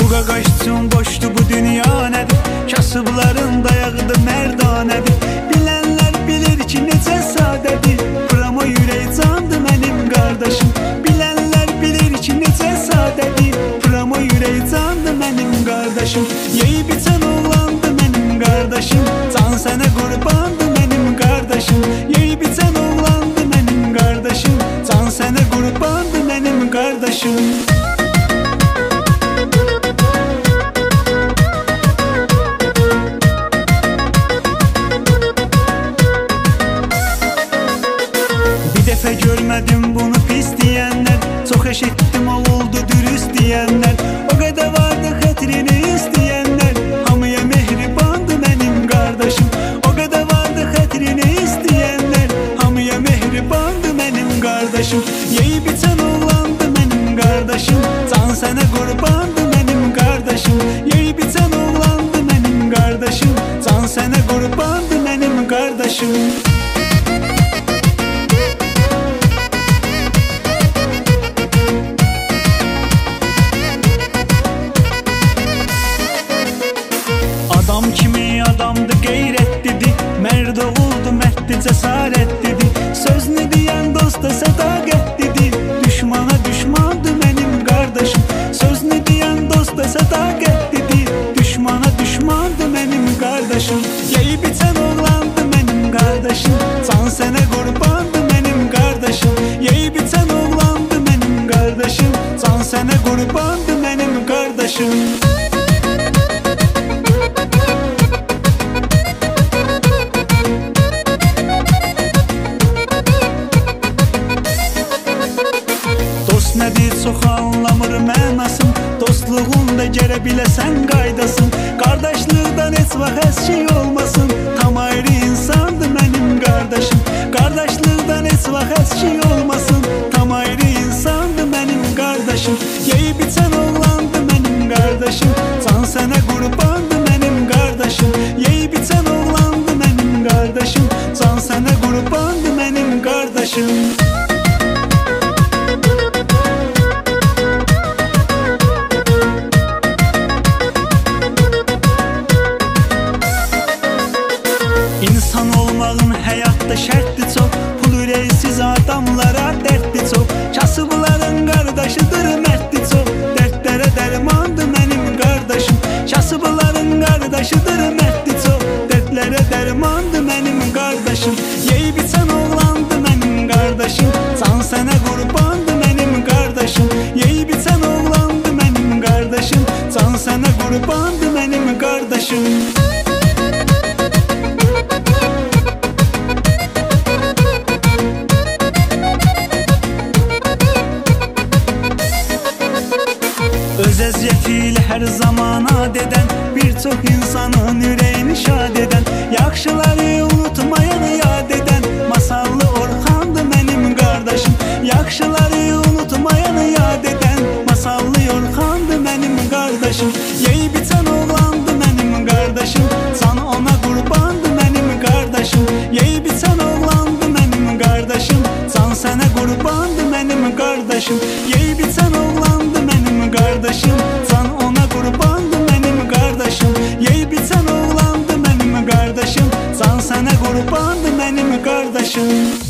qaqaş üçün boşdu bu dünya nədir? Kasıbların dayağıdır mərdanədir. Bilənlər bilir ki necə sadədir. Pramo ürək candır mənim qardaşım. Bilənlər bilir ki necə sadədir. Pramo ürək candır mənim qardaşım. Yeyib içən oğlandı mənim qardaşım. Can sənə qurbandı mənim qardaşım. Yeyib içən oğlandı mənim qardaşım. Can sənə qurbandı mənim qardaşım. Görmədim bunu pis deyənlər, çox eşitdim oldu dürüst deyənlər. O qədər vardı xətrini istəyənlər, hamıya mehribandı mənim qardaşım. O qədər vardı xətrini istəyənlər, hamıya mehribandı mənim qardaşım. Yeyib içən oğlandı mənim qardaşım. Can sənə qurbandı mənim qardaşım. Yeyib içən oğlandı mənim qardaşım. Can sənə qurbandı mənim qardaşım. Adam kimi adamdı, qeyrətlidir. Mərd oğuldu, mərddi, cəsarətlidir. Sözünü deyən dosta sədaqətlidir. Düşmana düşmandı mənim qardaşım. Sözünü deyən dosta sədaqətlidir. Düşmana düşmandı mənim qardaşım. Yeyib içən oğlandı mənim qardaşım. Can sənə qurbandı mənim qardaşım. Yeyib içən oğlandı mənim qardaşım. Can sənə qurbandı mənim qardaşım. Dost nədir çox anlamır mənasın. Dostluğunda gərə biləsən qaydasın. Qardaşlıqdan heç vaxt əskik olmasın. Tam ayrı insandı mənim qardaşım. Qardaşlıqdan heç vaxt əskik olmasın. Tam ayrı insandı mənim qardaşım. Yeyib içən oğlandı mənim qardaşım. Can sənə qurbandı mənim qardaşım. Yeyib içən oğlandı mənim qardaşım. Can sənə qurbandı mənim qardaşım. İnsan olmağın həyatda şərtli çox. Pul ürəksiz adamlara dərdli çox. Kasıbların qardaşıdır mərdli çox. Dərdlərə dərmandı mənim qardaşım. Kasıbların qardaşıdır mərdli çox. Dərdlərə dərmandı mənim qardaşım. Yeyib içən oğlandı mənim qardaşım. Can sənə qurbandı mənim qardaşım. Yeyib içən oğlandı mənim qardaşım. Can sənə qurbandı mənim qardaşım. Öz əziyyətiyle hər zaman ad edən, bir çox insanın ürəyini şad edən, yaxşıları unutmayan yad edən Masallı Orxandı mənim qardaşım. Yaxşıları unutmayan yad edən Masallı Orxandı mənim qardaşım. Yeyib içən oğlandı mənim qardaşım. Can ona qurbandı mənim qardaşım. Yeyib içən oğlandı mənim qardaşım. Can sənə qurbandı mənim qardaşım. Yeyib içən oğlandı mənim qardaşım. Can ona qurbandı mənim qardaşım. Yeyib içən oğlandı mənim qardaşım. Can sənə qurbandı mənim qardaşım.